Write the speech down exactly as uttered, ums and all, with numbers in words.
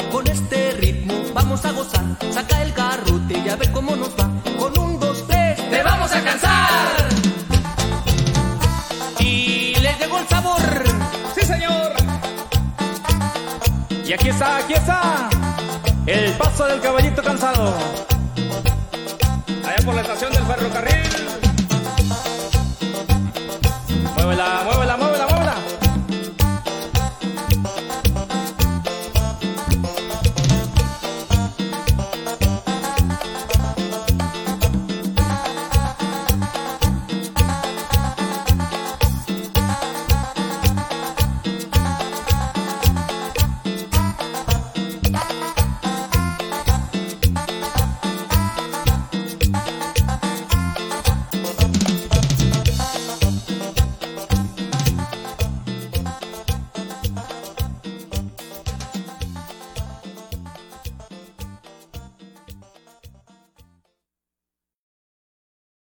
con este ritmo vamos a gozar. Saca el garrote y a ver cómo nos va. Con un, dos, tres, te vamos a cansar. Y les llegó el sabor. ¡Sí, señor! Y aquí está, aquí está el paso del caballito cansado. Allá por la estación del ferrocarril.